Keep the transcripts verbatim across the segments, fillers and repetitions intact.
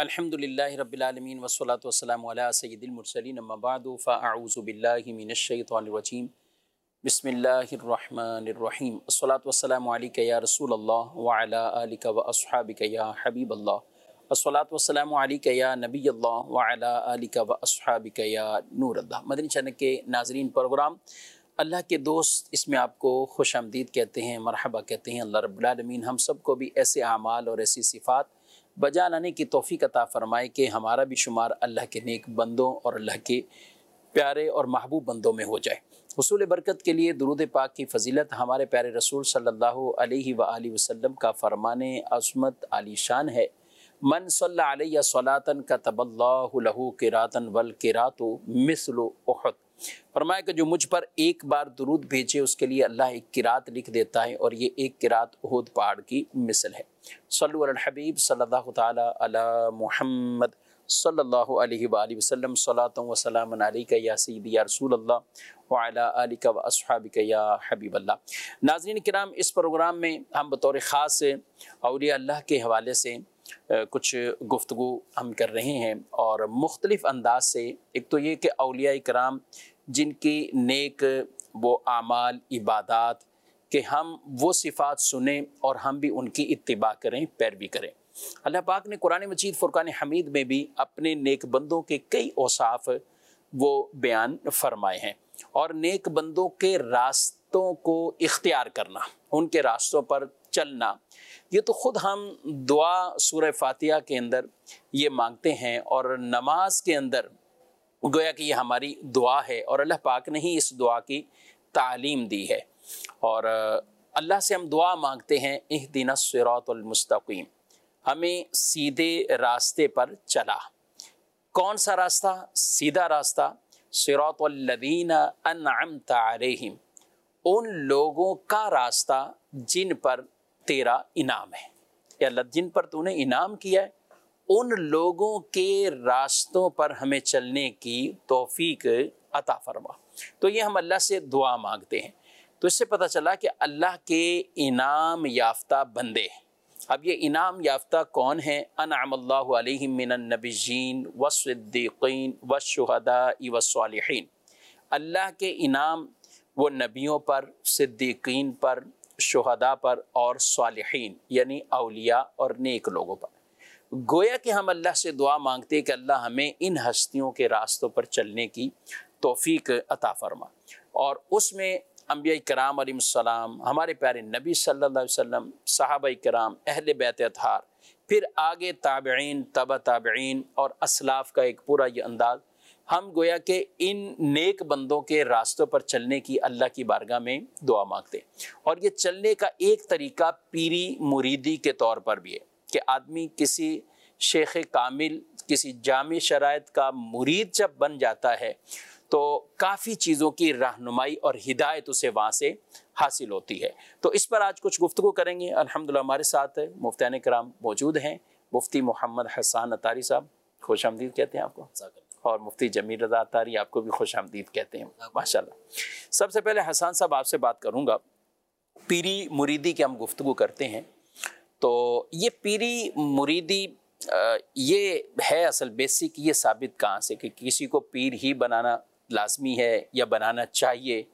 الحمدللہ رب العالمین والصلاة والسلام علی سید المرسلین اما بعد فاعوذ باللہ من الشیطان الرجیم بسم اللہ الرحمن الرحیم الصلاة والسلام علیک یا رسول اللہ وعلی آلک واصحابک یا حبیب اللہ الصلاة والسلام علیک یا نبی اللہ وعلی آلک واصحابک یا نور اللہ۔ مدنی چینل کے ناظرین، پروگرام اللہ کے دوست، اس میں آپ کو خوش آمدید کہتے ہیں، مرحبا کہتے ہیں۔ اللہ رب العالمین ہم سب کو بھی ایسے اعمال اور ایسی صفات بجا لانے کی توفیق عطا فرمائے کہ ہمارا بھی شمار اللہ کے نیک بندوں اور اللہ کے پیارے اور محبوب بندوں میں ہو جائے۔ حصول برکت کے لیے درود پاک کی فضیلت ہمارے پیارے رسول صلی اللہ علیہ وآلہ وسلم کا فرمان عظمت عالی شان ہے، من صلی علیہ صلاۃ کتب اللہ لہ قراۃ والقراۃ مثل احد۔ فرمایا کہ جو مجھ پر ایک بار درود بھیجے اس کے لیے اللہ ایک قرات لکھ دیتا ہے، اور یہ ایک قرات احد پہاڑ کی مثل ہے۔ صلو علی الحبیب صلی اللہ تعالی علی محمد صلی اللہ علیہ وآلہ وسلم، صلاۃ و سلام علیک یا سیدی یا رسول اللہ وعلی آلک و اصحابک یا حبیب اللہ۔ ناظرین کرام، اس پروگرام میں ہم بطور خاص اولیاء اللہ کے حوالے سے کچھ گفتگو ہم کر رہے ہیں، اور مختلف انداز سے۔ ایک تو یہ کہ اولیاء کرام جن کی نیک وہ اعمال عبادات کہ ہم وہ صفات سنیں اور ہم بھی ان کی اتباع کریں، پیروی کریں۔ اللہ پاک نے قرآن مجید فرقان حمید میں بھی اپنے نیک بندوں کے کئی اوصاف وہ بیان فرمائے ہیں، اور نیک بندوں کے راستوں کو اختیار کرنا، ان کے راستوں پر چلنا، یہ تو خود ہم دعا سورہ فاتحہ کے اندر یہ مانگتے ہیں، اور نماز کے اندر گویا کہ یہ ہماری دعا ہے، اور اللہ پاک نے ہی اس دعا کی تعلیم دی ہے۔ اور اللہ سے ہم دعا مانگتے ہیں، اہدنا الصراط المستقیم، ہمیں سیدھے راستے پر چلا۔ کون سا راستہ؟ سیدھا راستہ، صراط الذین انعمت علیہم، ان لوگوں کا راستہ جن پر تیرا انعام ہے، یا اللہ جن پر تو نے انعام کیا ہے، ان لوگوں کے راستوں پر ہمیں چلنے کی توفیق عطا فرما۔ تو یہ ہم اللہ سے دعا مانگتے ہیں۔ تو اس سے پتہ چلا کہ اللہ کے انعام یافتہ بندے۔ اب یہ انعام یافتہ کون ہیں؟ انعم اللہ علیہم من النبیین والصدیقین والشہداء والصالحین۔ اللہ کے انعام وہ نبیوں پر، صدیقین پر، شہداء پر اور صالحین یعنی اولیاء اور نیک لوگوں پر۔ گویا کہ ہم اللہ سے دعا مانگتے کہ اللہ ہمیں ان ہستیوں کے راستوں پر چلنے کی توفیق عطا فرما، اور اس میں انبیاء کرام علیہ السلام، ہمارے پیارے نبی صلی اللہ علیہ وسلم، صحابہ کرام، اہل بیت اطہار، پھر آگے تابعین، تبع تابعین اور اسلاف کا ایک پورا یہ انداز، ہم گویا کہ ان نیک بندوں کے راستوں پر چلنے کی اللہ کی بارگاہ میں دعا مانگتے ہیں۔ اور یہ چلنے کا ایک طریقہ پیری مریدی کے طور پر بھی ہے کہ آدمی کسی شیخ کامل، کسی جامع شرائط کا مرید جب بن جاتا ہے تو کافی چیزوں کی رہنمائی اور ہدایت اسے وہاں سے حاصل ہوتی ہے۔ تو اس پر آج کچھ گفتگو کریں گے۔ الحمدللہ ہمارے ساتھ مفتیان کرام موجود ہیں۔ مفتی محمد حسان اطاری صاحب، خوش آمدید کہتے ہیں آپ کو، اور مفتی جمیل رضا اطاری، آپ کو بھی خوش آمدید کہتے ہیں ماشاءاللہ۔ سب سے پہلے حسان صاحب آپ سے بات کروں گا، پیری مریدی کی ہم گفتگو کرتے ہیں، تو یہ پیری مریدی یہ ہے اصل بیسک، یہ ثابت کہاں سے کہ کسی کو پیر ہی بنانا لازمی ہے یا بنانا چاہیے؟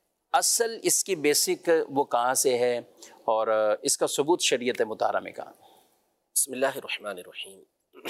اصل اس کی بیسک وہ کہاں سے ہے، اور اس کا ثبوت شریعت مطہرہ میں کہاں؟ بسم اللہ الرحمن الرحیم۔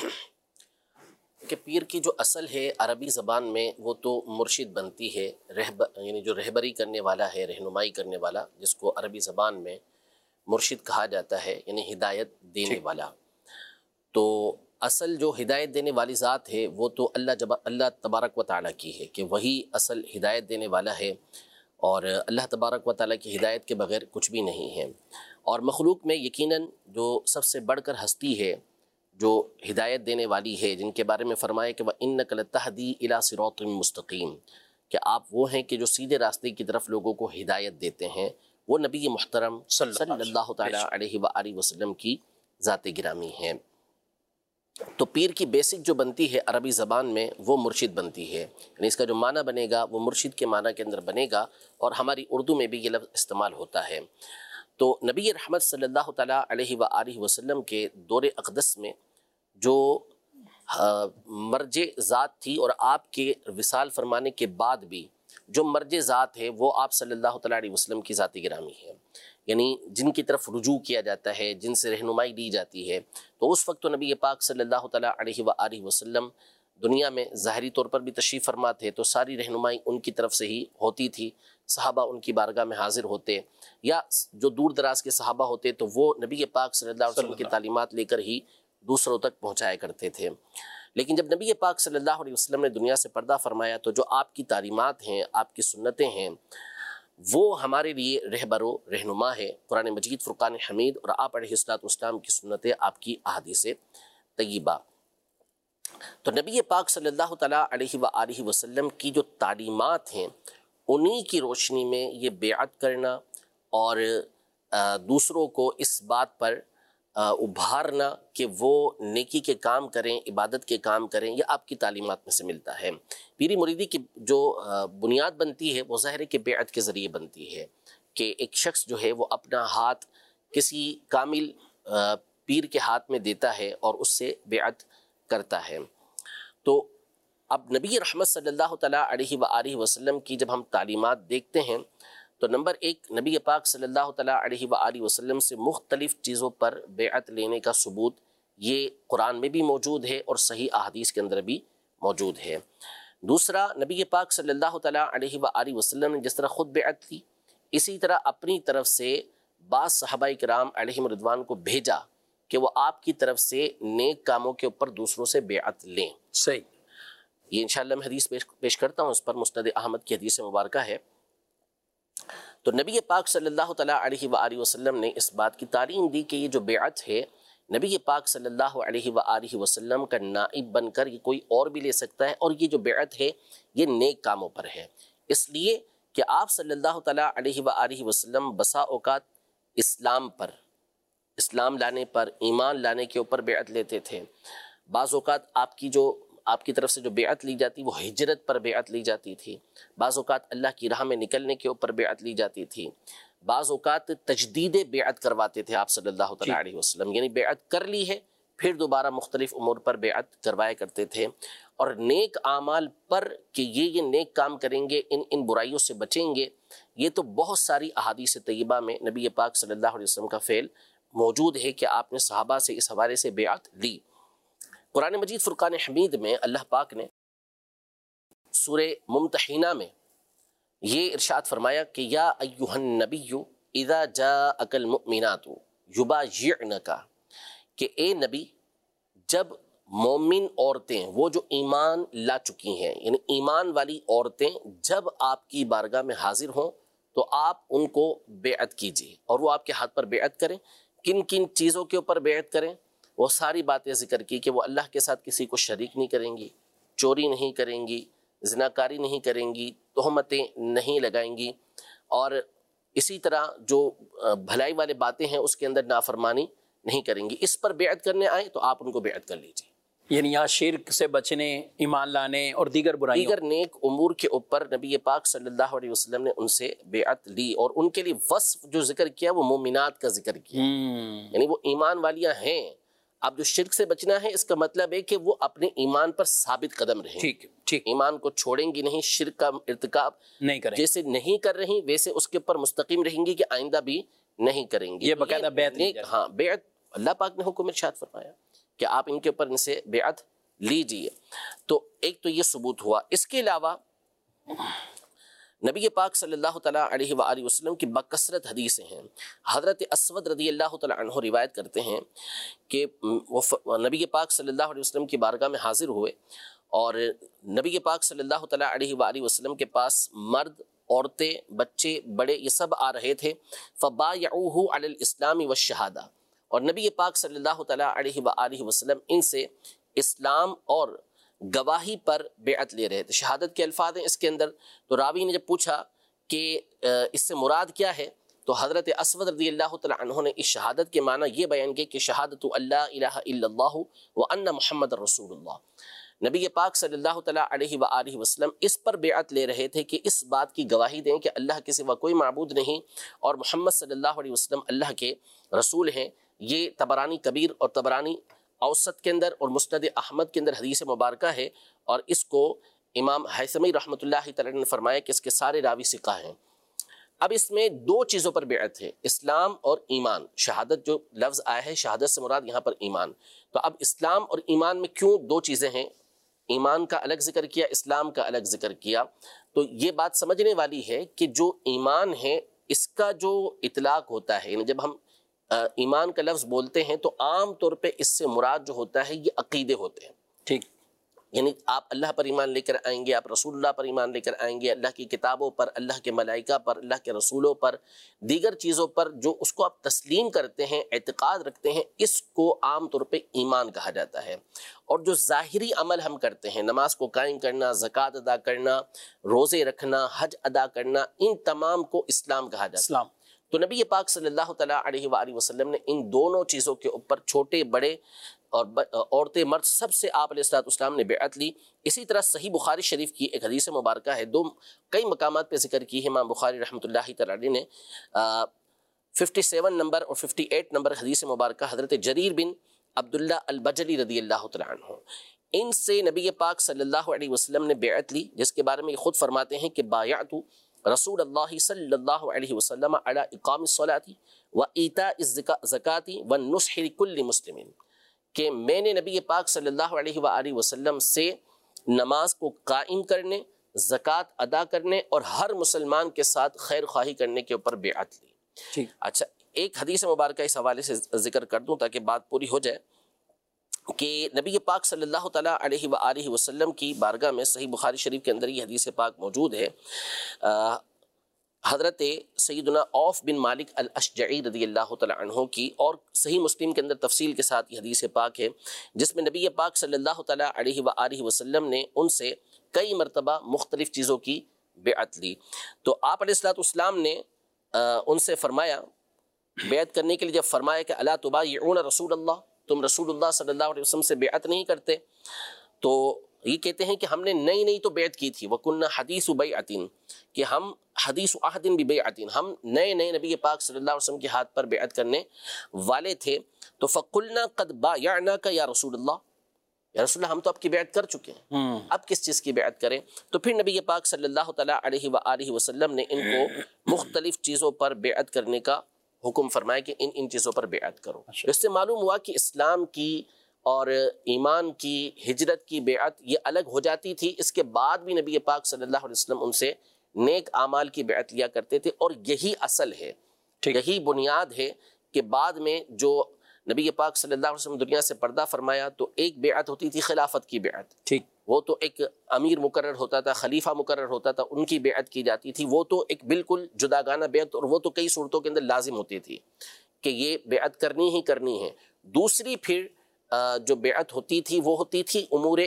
کہ پیر کی جو اصل ہے عربی زبان میں وہ تو مرشد بنتی ہے، رہب یعنی جو رہبری کرنے والا ہے، رہنمائی کرنے والا، جس کو عربی زبان میں مرشد کہا جاتا ہے، یعنی ہدایت دینے والا۔ تو اصل جو ہدایت دینے والی ذات ہے وہ تو اللہ جب اللہ تبارک و تعالیٰ کی ہے، کہ وہی اصل ہدایت دینے والا ہے، اور اللہ تبارک و تعالیٰ کی ہدایت کے بغیر کچھ بھی نہیں ہے۔ اور مخلوق میں یقیناً جو سب سے بڑھ کر ہستی ہے جو ہدایت دینے والی ہے، جن کے بارے میں فرمایا کہ وَإِنَّكَ لَتَهْدِي إِلَىٰ صِرَاطٍ مُسْتَقِيمٍ، کہ آپ وہ ہیں کہ جو سیدھے راستے کی طرف لوگوں کو ہدایت دیتے ہیں، وہ نبی محترم صلی اللہ تعالیٰ علیہ وآلہ وسلم کی ذات گرامی ہیں۔ تو پیر کی بیسک جو بنتی ہے عربی زبان میں وہ مرشد بنتی ہے، یعنی اس کا جو معنی بنے گا وہ مرشد کے معنی کے اندر بنے گا، اور ہماری اردو میں بھی یہ لفظ استعمال ہوتا ہے۔ تو نبی رحمت صلی اللہ تعالیٰ علیہ وآلہ وسلم کے دور اقدس میں جو مرج ذات تھی، اور آپ کے وصال فرمانے کے بعد بھی جو مرج ذات ہے وہ آپ صلی اللہ تعالیٰ علیہ وسلم کی ذات گرامی ہے، یعنی جن کی طرف رجوع کیا جاتا ہے، جن سے رہنمائی لی جاتی ہے. تو اس وقت تو نبی پاک صلی اللہ تعالیٰ علیہ وآلہ وسلم دنیا میں ظاہری طور پر بھی تشریف فرما تھے، تو ساری رہنمائی ان کی طرف سے ہی ہوتی تھی. صحابہ ان کی بارگاہ میں حاضر ہوتے، یا جو دور دراز کے صحابہ ہوتے تو وہ نبی پاک صلی اللہ علیہ وسلم کی تعلیمات لے کر ہی دوسروں تک پہنچایا کرتے تھے. لیکن جب نبی پاک صلی اللہ علیہ وسلم نے دنیا سے پردہ فرمایا تو جو آپ کی تعلیمات ہیں، آپ کی سنتیں ہیں، وہ ہمارے لیے رہبر و رہنما ہے. قرآن مجید، فرقان حمید اور آپ علیہ الصلوۃ والسلام کی سنتیں، آپ کی احادیث طیبہ. تو نبی پاک صلی اللہ تعالیٰ علیہ وآلہ وسلم کی جو تعلیمات ہیں، انہی کی روشنی میں یہ بیعت کرنا اور دوسروں کو اس بات پر ابھارنا کہ وہ نیکی کے کام کریں، عبادت کے کام کریں، یہ آپ کی تعلیمات میں سے ملتا ہے. پیری مریدی کی جو بنیاد بنتی ہے وہ ظاہر ہے کہ بیعت کے ذریعے بنتی ہے، کہ ایک شخص جو ہے وہ اپنا ہاتھ کسی کامل پیر کے ہاتھ میں دیتا ہے اور اس سے بیعت کرتا ہے. تو اب نبی رحمت صلی اللہ تعالیٰ علیہ وآلہ وسلم کی جب ہم تعلیمات دیکھتے ہیں تو نمبر ایک، نبی پاک صلی اللہ تعالیٰ علیہ وآلہ وسلم سے مختلف چیزوں پر بیعت لینے کا ثبوت یہ قرآن میں بھی موجود ہے اور صحیح احادیث کے اندر بھی موجود ہے. دوسرا، نبی پاک صلی اللہ تعالیٰ علیہ وآلہ وسلم نے جس طرح خود بیعت کی، اسی طرح اپنی طرف سے بعض صحابہ کرام علیہم رضوان کو بھیجا کہ وہ آپ کی طرف سے نیک کاموں کے اوپر دوسروں سے بیعت لیں. صحیح. یہ انشاءاللہ میں حدیث پیش, پیش کرتا ہوں، اس پر مسند احمد کی حدیث مبارکہ ہے. تو نبی پاک صلی اللہ تعالیٰ علیہ وآلہ وسلم نے اس بات کی تعلیم دی کہ یہ جو بیعت ہے، نبی پاک صلی اللہ علیہ وآلہ وسلم کا نائب بن کر یہ کوئی اور بھی لے سکتا ہے، اور یہ جو بیعت ہے یہ نیک کاموں پر ہے. اس لیے کہ آپ صلی اللہ تعالیٰ علیہ وآلہ وسلم بسا اوقات اسلام پر، اسلام لانے پر، ایمان لانے کے اوپر بیعت لیتے تھے. بعض اوقات آپ کی جو آپ کی طرف سے جو بیعت لی جاتی وہ ہجرت پر بیعت لی جاتی تھی، بعض اوقات اللہ کی راہ میں نکلنے کے اوپر بیعت لی جاتی تھی، بعض اوقات تجدید بیعت کرواتے تھے آپ صلی اللہ تعالیٰ علیہ وسلم، یعنی بیعت کر لی ہے پھر دوبارہ مختلف امور پر بیعت کروایا کرتے تھے. اور نیک اعمال پر کہ یہ یہ نیک کام کریں گے، ان ان برائیوں سے بچیں گے، یہ تو بہت ساری احادیث طیبہ میں نبی پاک صلی اللہ علیہ وسلم کا فعل موجود ہے کہ آپ نے صحابہ سے اس حوالے سے بیعت لی. قرآن مجید فرقان حمید میں اللہ پاک نے سورہ ممتحنہ میں یہ ارشاد فرمایا کہ یا ایہا النبی اذا جاءک المؤمنات یبایعنک، کہ اے نبی جب مومن عورتیں، وہ جو ایمان لا چکی ہیں، یعنی ایمان والی عورتیں جب آپ کی بارگاہ میں حاضر ہوں تو آپ ان کو بیعت کیجیے اور وہ آپ کے ہاتھ پر بیعت کریں. کن کن چیزوں کے اوپر بیعت کریں؟ وہ ساری باتیں ذکر کی کہ وہ اللہ کے ساتھ کسی کو شریک نہیں کریں گی، چوری نہیں کریں گی، زناکاری نہیں کریں گی، تہمتیں نہیں لگائیں گی، اور اسی طرح جو بھلائی والے باتیں ہیں اس کے اندر نافرمانی نہیں کریں گی. اس پر بیعت کرنے آئے تو آپ ان کو بیعت کر لیجیے. یعنی یہاں شرک سے بچنے، ایمان لانے اور دیگر برائیوں، دیگر نیک امور کے اوپر نبی پاک صلی اللہ علیہ وسلم نے ان سے بیعت لی، اور ان کے لیے وصف جو ذکر کیا وہ مومنات کا ذکر کیا، یعنی وہ ایمان والیاں ہیں. اب جو شرک سے بچنا ہے اس کا مطلب ہے کہ وہ اپنے ایمان پر ثابت قدم رہیں، ٹھیک ٹھیک ایمان کو چھوڑیں گی نہیں، شرک کا ارتکاب نہیں کریں، جیسے نہیں کر رہی ویسے اس کے اوپر مستقیم رہیں گی کہ آئندہ بھی نہیں کریں گی. یہ باقاعدہ بیعت لی جائے. ہاں، بیعت اللہ پاک نے حکم ارشاد فرمایا کہ آپ ان کے اوپر ان سے بیعت لیجئے. تو ایک تو یہ ثبوت ہوا. اس کے علاوہ نبی پاک صلی اللہ تعالیٰ علیہ وآلہ وسلم کی بکثرت حدیثیں ہیں. حضرت اسود رضی اللہ تعالیٰ عنہ روایت کرتے ہیں کہ وہ نبی پاک صلی اللہ علیہ وسلم کی بارگاہ میں حاضر ہوئے، اور نبی پاک صلی اللہ تعالیٰ علیہ وآلہ وسلم کے پاس مرد، عورتیں، بچے، بڑے یہ سب آ رہے تھے. فبایعوہ علی الاسلام والشہادہ، اور نبی پاک صلی اللہ تعالیٰ علیہ وآلہ وسلم ان سے اسلام اور گواہی پر بیعت لے رہے تھے. شہادت کے الفاظ ہیں اس کے اندر. تو راوی نے جب پوچھا کہ اس سے مراد کیا ہے تو حضرت اسود رضی اللہ تعالیٰ عنہ نے اس شہادت کے معنی یہ بیان کیے کہ شہادت اللہ الہ الا اللہ وان محمد رسول اللہ. نبی پاک صلی اللہ تعالیٰ علیہ وآلہ وسلم اس پر بیعت لے رہے تھے کہ اس بات کی گواہی دیں کہ اللہ کے سوا کوئی معبود نہیں اور محمد صلی اللہ علیہ وسلم اللہ کے رسول ہیں. یہ طبرانی کبیر اور طبرانی اوسط کے اندر اور مسند احمد کے اندر حدیث مبارکہ ہے، اور اس کو امام حیثمی رحمۃ اللہ تعالی نے فرمایا کہ اس کے سارے راوی ثقہ ہیں۔ اب اس میں دو چیزوں پر بیعت ہے، اسلام اور ایمان۔ شہادت جو لفظ آیا ہے، شہادت سے مراد یہاں پر ایمان۔ تو اب اسلام اور ایمان میں کیوں دو چیزیں ہیں؟ ایمان کا الگ ذکر کیا، اسلام کا الگ ذکر کیا۔ تو یہ بات سمجھنے والی ہے کہ جو ایمان ہے اس کا جو اطلاق ہوتا ہے، یعنی جب ہم ایمان کا لفظ بولتے ہیں تو عام طور پہ اس سے مراد جو ہوتا ہے یہ عقیدے ہوتے ہیں۔ ٹھیک، یعنی آپ اللہ پر ایمان لے کر آئیں گے، آپ رسول اللہ پر ایمان لے کر آئیں گے، اللہ کی کتابوں پر، اللہ کے ملائکہ پر، اللہ کے رسولوں پر، دیگر چیزوں پر جو اس کو آپ تسلیم کرتے ہیں، اعتقاد رکھتے ہیں، اس کو عام طور پہ ایمان کہا جاتا ہے۔ اور جو ظاہری عمل ہم کرتے ہیں، نماز کو قائم کرنا، زکوٰۃ ادا کرنا، روزے رکھنا، حج ادا کرنا، ان تمام کو اسلام کہا جاتا ہے۔ اسلام۔ تو نبی پاک صلی اللہ تعالیٰ علیہ وآلہ وسلم نے ان دونوں چیزوں کے اوپر چھوٹے بڑے اور عورتیں مرد سب سے آپ علیہ الصلوۃ والسلام نے بیعت لی۔ اسی طرح صحیح بخاری شریف کی ایک حدیث مبارکہ ہے، دو کئی مقامات پہ ذکر کی ہے امام بخاری رحمۃ اللہ تعالی نے۔ ففٹی سیون نمبر اور ففٹی ایٹ نمبر حدیث مبارکہ حضرت جریر بن عبداللہ البجلی رضی اللہ تعالیٰ عنہ، ان سے نبی پاک صلی اللہ علیہ وسلم نے بیعت لی، جس کے بارے میں یہ خود فرماتے ہیں کہ بایعت رسول اللہ صلی اللہ علیہ وسلم علی اقام الصلاۃ و ایتاء الزکاۃ والنصح لکل مسلم، کہ میں نے نبی پاک صلی اللہ علیہ وآلہ وسلم سے نماز کو قائم کرنے، زکوٰۃ ادا کرنے اور ہر مسلمان کے ساتھ خیر خواہی کرنے کے اوپر بیعت لی۔ ٹھیک، اچھا، ایک حدیث مبارکہ اس حوالے سے ذکر کر دوں تاکہ بات پوری ہو جائے کہ نبی پاک صلی اللہ تعالیٰ علیہ وآلہ وسلم کی بارگاہ میں صحیح بخاری شریف کے اندر یہ حدیث پاک موجود ہے۔ حضرت سیدنا عوف بن مالک الاشجعی رضی اللہ تعالیٰ عنہ کی، اور صحیح مسلم کے اندر تفصیل کے ساتھ یہ حدیث پاک ہے، جس میں نبی پاک صلی اللہ تعالیٰ علیہ وآلہ وسلم نے ان سے کئی مرتبہ مختلف چیزوں کی بیعت لی۔ تو آپ علیہ الصلوۃ والسلام نے ان سے فرمایا، بیعت کرنے کے لیے جب فرمایا کہ الا تبایعون رسول اللہ، تم رسول اللہ صلی اللہ علیہ وسلم سے بیعت نہیں کرتے؟ تو یہ کہتے ہیں کہ ہم نے نئی نئی تو بیعت کی تھی، وَكُنَّا حَدِيثُ بَيْعَةٍ، کہ ہم حدیث عہد بِبَيْعَةٍ، ہم نئے نئے نبی پاک صلی اللہ علیہ وسلم کے ہاتھ پر بیعت کرنے والے تھے۔ تو فَقُلْنَا قَدْ بَايَعْنَاكَ یا رسول اللہ، یا رسول اللہ ہم تو آپ کی بیعت کر چکے ہیں، اب کس چیز کی بیعت کریں؟ تو پھر نبی پاک صلی اللہ تعالیٰ علیہ وآلہ وسلم نے ان کو مختلف چیزوں پر بیعت کرنے کا حکم فرمایا کہ ان ان چیزوں پر بیعت کرو۔ اس سے معلوم ہوا کہ اسلام کی اور ایمان کی، ہجرت کی بیعت یہ الگ ہو جاتی تھی، اس کے بعد بھی نبی پاک صلی اللہ علیہ وسلم ان سے نیک اعمال کی بیعت لیا کرتے تھے، اور یہی اصل ہے، یہی بنیاد ہے کہ بعد میں جو نبی پاک صلی اللہ علیہ وسلم دنیا سے پردہ فرمایا تو ایک بیعت ہوتی تھی خلافت کی بیعت، ٹھیک، وہ تو ایک امیر مقرر ہوتا تھا، خلیفہ مقرر ہوتا تھا، ان کی بیعت کی جاتی تھی، وہ تو ایک بالکل جداگانہ بیعت، اور وہ تو کئی صورتوں کے اندر لازم ہوتی تھی کہ یہ بیعت کرنی ہی کرنی ہے۔ دوسری پھر جو بیعت ہوتی تھی وہ ہوتی تھی امور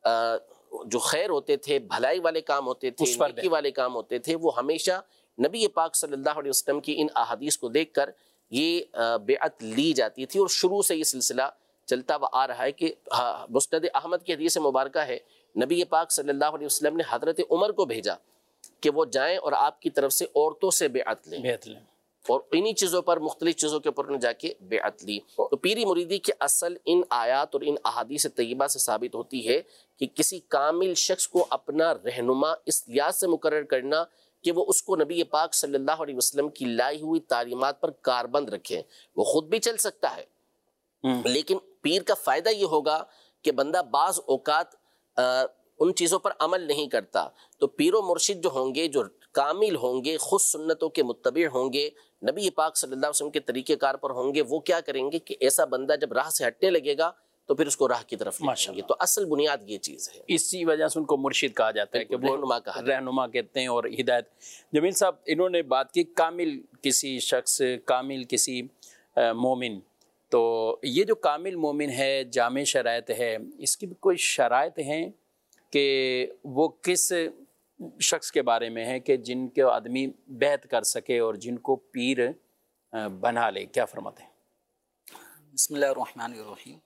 جو خیر ہوتے تھے، بھلائی والے کام ہوتے تھے، نیکی والے کام ہوتے تھے، وہ ہمیشہ نبی پاک صلی اللہ علیہ وسلم کی ان احادیث کو دیکھ کر یہ بیعت لی جاتی تھی، اور شروع سے یہ سلسلہ چلتا ہوا آ رہا ہے کہ مسند احمد کی حدیث مبارکہ ہے، نبی پاک صلی اللہ علیہ وسلم نے حضرت عمر کو بھیجا کہ وہ جائیں اور آپ کی طرف سے عورتوں سے بیعت لیں، بیعت لیں، اور انہی چیزوں پر، مختلف چیزوں کے اوپر انہوں نے جا کے بیعت لی۔ تو پیری مریدی کی اصل ان آیات اور ان احادیث طیبہ سے ثابت ہوتی ہے کہ کسی کامل شخص کو اپنا رہنما اس لحاظ سے مقرر کرنا کہ وہ اس کو نبی پاک صلی اللہ علیہ وسلم کی لائی ہوئی تعلیمات پر کاربند رکھے۔ وہ خود بھی چل سکتا ہے، لیکن پیر کا فائدہ یہ ہوگا کہ بندہ بعض اوقات ان چیزوں پر عمل نہیں کرتا، تو پیر و مرشد جو ہوں گے، جو کامل ہوں گے، خود سنتوں کے متبع ہوں گے، نبی پاک صلی اللہ علیہ وسلم کے طریقہ کار پر ہوں گے، وہ کیا کریں گے کہ ایسا بندہ جب راہ سے ہٹنے لگے گا تو پھر اس کو راہ کی طرف لے جائیں گے۔ تو اصل بنیاد یہ چیز ہے، اسی وجہ سے ان کو مرشد کہا جاتا ہے کہ وہ رہنما کہا جاتا ہے، رہنما کہتے ہیں اور ہدایت۔ جمیل صاحب، انہوں نے بات کی کامل کسی شخص، کامل کسی مومن، تو یہ جو کامل مومن ہے، جامع شرائط ہے، اس کی بھی کوئی شرائط ہیں کہ وہ کس شخص کے بارے میں ہے کہ جن کے آدمی بیعت کر سکے اور جن کو پیر بنا لے؟ کیا فرماتے ہیں؟ بسم اللہ الرحمن الرحیم۔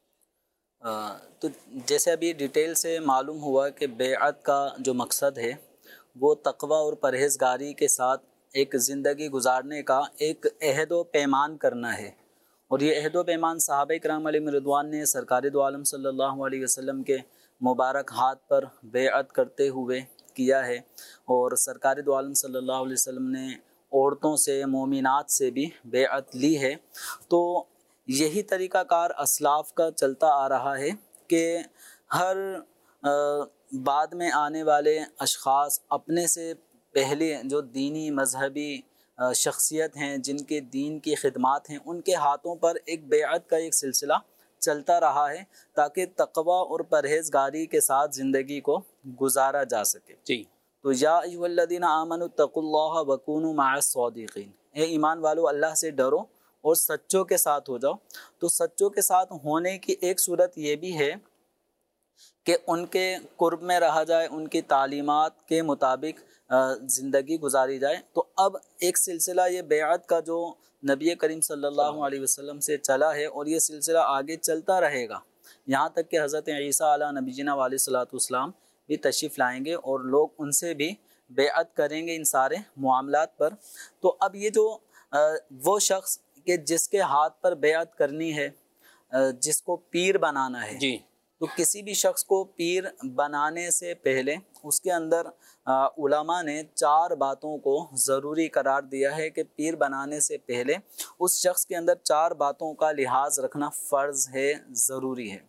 تو جیسے ابھی ڈیٹیل سے معلوم ہوا کہ بیعت کا جو مقصد ہے وہ تقوی اور پرہیزگاری کے ساتھ ایک زندگی گزارنے کا ایک عہد و پیمان کرنا ہے، اور یہ عہد و پیمان صحابہ کرام علیہم رضوان نے سرکار دو عالم صلی اللہ علیہ وسلم کے مبارک ہاتھ پر بیعت کرتے ہوئے کیا ہے، اور سرکار دو عالم صلی اللہ علیہ وسلم نے عورتوں سے، مومنات سے بھی بیعت لی ہے۔ تو یہی طریقہ کار اسلاف کا چلتا آ رہا ہے کہ ہر بعد میں آنے والے اشخاص اپنے سے پہلے جو دینی مذہبی شخصیت ہیں، جن کے دین کی خدمات ہیں، ان کے ہاتھوں پر ایک بیعت کا ایک سلسلہ چلتا رہا ہے تاکہ تقوی اور پرہیزگاری کے ساتھ زندگی کو گزارا جا سکے۔ جی تو یا ایھا الذین آمنوا اتقوا اللہ وکونوا مع الصادقین، اے ایمان والو اللہ سے ڈرو اور سچوں کے ساتھ ہو جاؤ۔ تو سچوں کے ساتھ ہونے کی ایک صورت یہ بھی ہے کہ ان کے قرب میں رہا جائے، ان کی تعلیمات کے مطابق زندگی گزاری جائے۔ تو اب ایک سلسلہ یہ بیعت کا جو نبی کریم صلی اللہ علیہ وسلم سے چلا ہے، اور یہ سلسلہ آگے چلتا رہے گا یہاں تک کہ حضرت عیسیٰ علیہ نبینا علیہ الصلوۃ والسلام بھی تشریف لائیں گے اور لوگ ان سے بھی بیعت کریں گے ان سارے معاملات پر۔ تو اب یہ جو وہ شخص کہ جس کے ہاتھ پر بیعت کرنی ہے، جس کو پیر بنانا ہے، جی تو کسی بھی شخص کو پیر بنانے سے پہلے اس کے اندر علماء نے چار باتوں کو ضروری قرار دیا ہے کہ پیر بنانے سے پہلے اس شخص کے اندر چار باتوں کا لحاظ رکھنا فرض ہے، ضروری ہے۔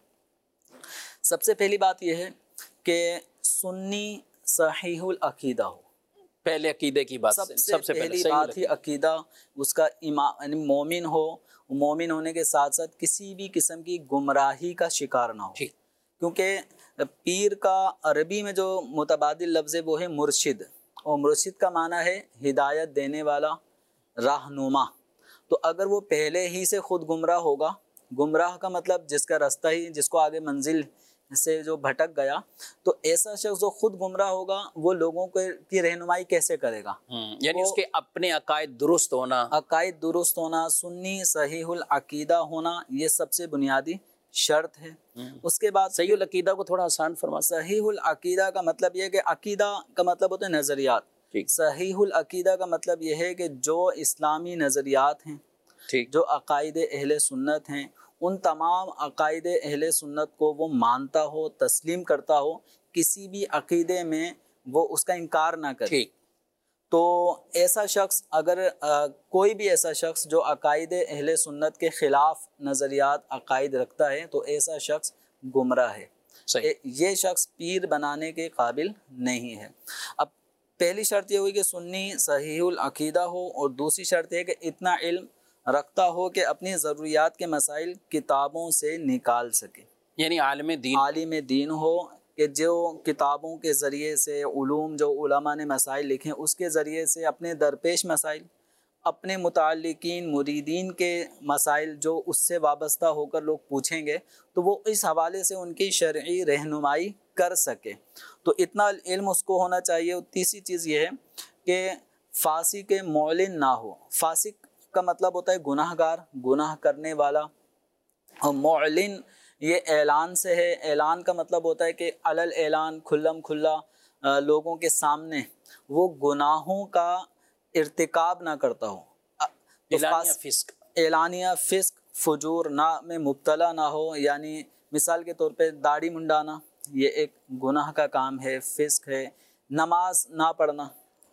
سب سے پہلی بات یہ ہے کہ سنی صحیح العقیدہ ہو۔ پہلے عقیدے کی بات، سب سے, سب سے پہلی بات ہی عقیدہ، اس کا ایمان مومن ہو، مومن ہونے کے ساتھ ساتھ کسی بھی قسم کی گمراہی کا شکار نہ ہو، کیونکہ پیر کا عربی میں جو متبادل لفظ ہے وہ ہے مرشد، اور مرشد کا معنی ہے ہدایت دینے والا، راہنما۔ تو اگر وہ پہلے ہی سے خود گمراہ ہوگا، گمراہ کا مطلب جس کا راستہ ہی، جس کو آگے منزل سے جو بھٹک گیا، تو ایسا شخص جو خود گمراہ ہوگا وہ لوگوں کی رہنمائی کیسے کرے گا؟ یعنی اس کے اپنے عقائد درست ہونا، عقائد درست ہونا، سنی صحیح العقیدہ ہونا، یہ سب سے بنیادی شرط ہے۔ اس کے بعد صحیح العقیدہ کو تھوڑا آسان فرما۔ صحیح العقیدہ کا مطلب یہ ہے کہ عقیدہ کا مطلب ہوتا ہے نظریات، صحیح العقیدہ کا مطلب یہ ہے کہ جو اسلامی نظریات ہیں، جو عقائد اہل سنت ہیں، ان تمام عقائد اہل سنت کو وہ مانتا ہو، تسلیم کرتا ہو، کسی بھی عقیدے میں وہ اس کا انکار نہ کرے۔ تو ایسا شخص اگر آ, کوئی بھی ایسا شخص جو عقائد اہل سنت کے خلاف نظریات عقائد رکھتا ہے تو ایسا شخص گمراہ ہے، یہ شخص پیر بنانے کے قابل نہیں ہے۔ اب پہلی شرط یہ ہوئی کہ سنی صحیح العقیدہ ہو، اور دوسری شرط یہ کہ اتنا علم رکھتا ہو کہ اپنی ضروریات کے مسائل کتابوں سے نکال سکے، یعنی عالم دین عالم دین ہو کہ جو کتابوں کے ذریعے سے علوم جو علماء نے مسائل لکھے اس کے ذریعے سے اپنے درپیش مسائل، اپنے متعلقین مریدین کے مسائل جو اس سے وابستہ ہو کر لوگ پوچھیں گے تو وہ اس حوالے سے ان کی شرعی رہنمائی کر سکے، تو اتنا علم اس کو ہونا چاہیے۔ اور تیسری چیز یہ ہے کہ فاسق معلن نہ ہو۔ فاسق کا مطلب ہوتا ہے گناہ گار، گناہ کرنے والا، اور معلن یہ اعلان سے ہے۔ اعلان کا مطلب ہوتا ہے کہ علل اعلان، کھلم کھلا لوگوں کے سامنے وہ گناہوں کا ارتکاب نہ کرتا ہو، اعلانیہ فسق، اعلانیہ فسق فجور نہ میں مبتلا نہ ہو۔ یعنی مثال کے طور پہ داڑھی منڈانا یہ ایک گناہ کا کام ہے، فسق ہے۔ نماز نہ پڑھنا،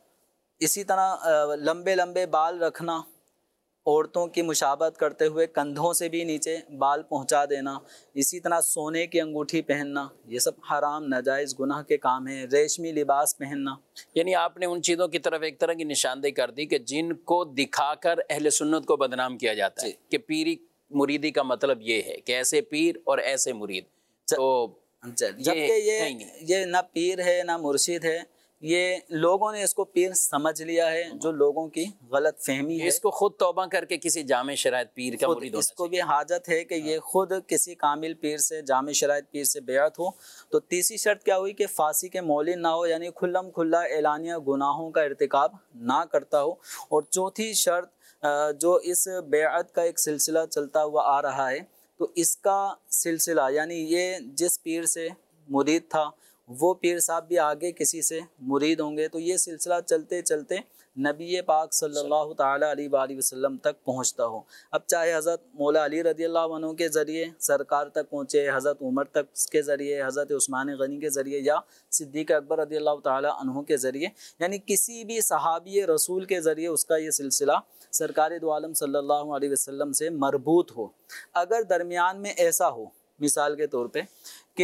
اسی طرح لمبے لمبے بال رکھنا، عورتوں کی مشابہت کرتے ہوئے کندھوں سے بھی نیچے بال پہنچا دینا، اسی طرح سونے کی انگوٹھی پہننا، یہ سب حرام ناجائز گناہ کے کام ہیں۔ ریشمی لباس پہننا، یعنی آپ نے ان چیزوں کی طرف ایک طرح کی نشاندہی کر دی کہ جن کو دکھا کر اہل سنت کو بدنام کیا جاتا ہے کہ پیری مریدی کا مطلب یہ ہے کہ ایسے پیر اور ایسے مرید، تو جبکہ یہ یہ نہ پیر ہے نہ مرشد ہے، یہ لوگوں نے اس کو پیر سمجھ لیا ہے، جو لوگوں کی غلط فہمی ہے۔ اس کو خود توبہ کر کے کسی جامع شرائط پیر کا مرید ہونا اس کو بھی حاجت ہے کہ یہ خود کسی کامل پیر سے، جامع شرائط پیر سے بیعت ہو۔ تو تیسری شرط کیا ہوئی کہ فاسق معلن نہ ہو، یعنی کھلم کھلا اعلانیہ گناہوں کا ارتکاب نہ کرتا ہو۔ اور چوتھی شرط جو اس بیعت کا ایک سلسلہ چلتا ہوا آ رہا ہے، تو اس کا سلسلہ یعنی یہ جس پیر سے مرید تھا وہ پیر صاحب بھی آگے کسی سے مرید ہوں گے، تو یہ سلسلہ چلتے چلتے نبی پاک صلی اللہ تعالیٰ علیہ وآلہ وسلم تک پہنچتا ہو۔ اب چاہے حضرت مولا علی رضی اللہ عنہ کے ذریعے سرکار تک پہنچے، حضرت عمر تک کے ذریعے، حضرت عثمان غنی کے ذریعے، یا صدیق اکبر رضی اللہ تعالیٰ عنہ کے ذریعے، یعنی کسی بھی صحابی رسول کے ذریعے اس کا یہ سلسلہ سرکار دو عالم صلی اللہ علیہ وسلم سے مربوط ہو۔ اگر درمیان میں ایسا ہو، مثال کے طور پہ کہ